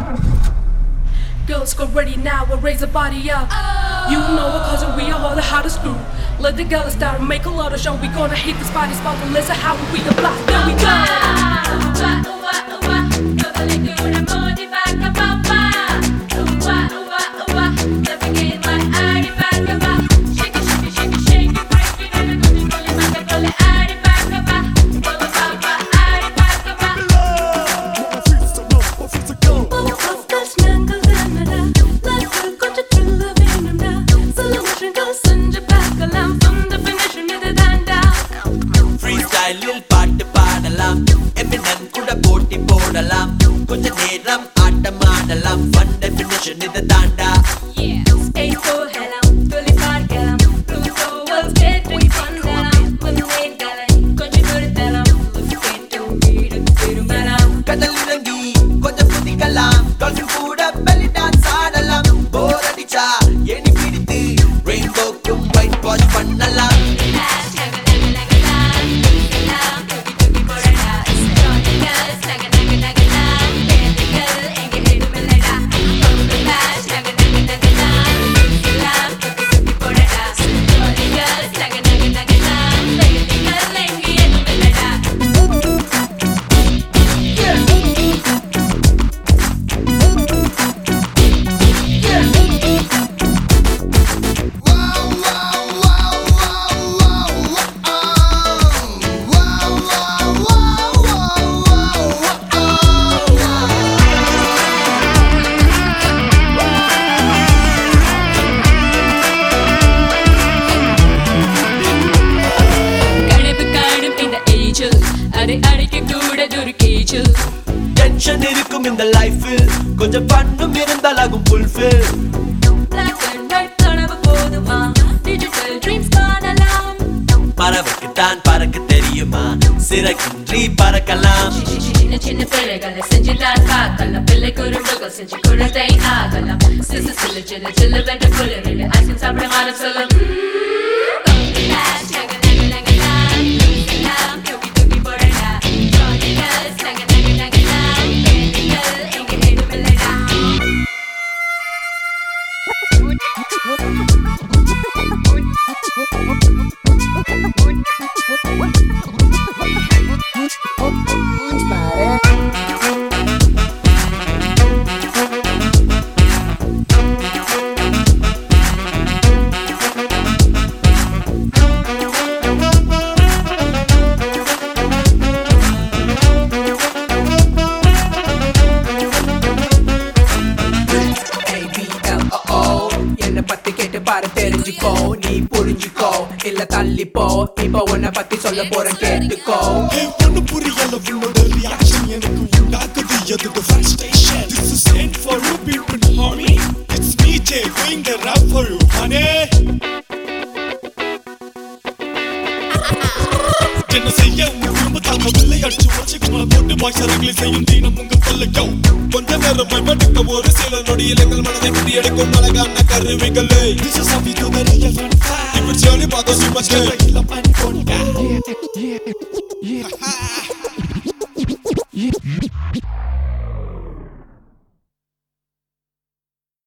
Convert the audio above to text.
Girls get ready now, we'll raise the body up. You know it cause we are all the hottest crew. Let the girls start, make a lot of show. We gonna hit this body spot and listen how we the block. There we go. பாட்டு பாடலாம் Eminem கூட போட்டி போடலாம் கொஞ்ச நேரம் ஆட்டம் ஆடலாம் fun definition இது தாண்டா கடல் இறங்கி கொஞ்சம் குதிக்கலாம் டால்பின் கூட belly dance ஆடலாம் போர் அடிச்சா ஏணி பிடித்து ரெயின்போக்கும் ஒயிட் வாஷ் பண்ணலாம் டென்ஷன் இருக்கும் இந்த லைஃபில் கொஞ்சம் பண்ணும் இருந்தாலாகும் ஃபுல்ஃபில் பறவைக்கு தான் பறக்க தெரியுமா சிறகின்றி பறக்கலாம் சின்ன சின்ன பிள்ளைகளை செஞ்சுதான் பார்க்கலாம் பிள்ளை குருண்டுகள் செஞ்சு குழந்தை ஆகலாம் சிசு சில்லு சில்லு சில்லு வென்ற குளிரில் ஐஸ்கிரீம் சாப்பிட மானம் சொல்லும் தெரிஞ்சுக்கோ நீ புரிஞ்சுக்கோ இல்ல தள்ளிப்போ இப்ப உன்னை பத்தி சொல்ல போறேன் கேட்டுக்கோ ஒண்ணு புரியல உன்னோட ரியாக்ஷன் எனக்கு உண்டாக்குது எதுக்கு frustration this is meant for you people homie it's me Jay doing the rap for you honey என்ன செய்ய உங்க குடும்ப தாக்கவில்லை அடிச்சு வச்சுக்கோங்க போட்டு பாய்ஸ் அரங்கில் செய்யும் தீனம் உங்க கொள்ளையோ கொஞ்ச நேரம் பயன்படுத்த ஒரு சில நொடியில் எங்கள் மனதை விட்டு எடுக்கும் அழகான கருவிகளே this is how we do the real fun இப்படி சொல்லி பார்க்க சும்மா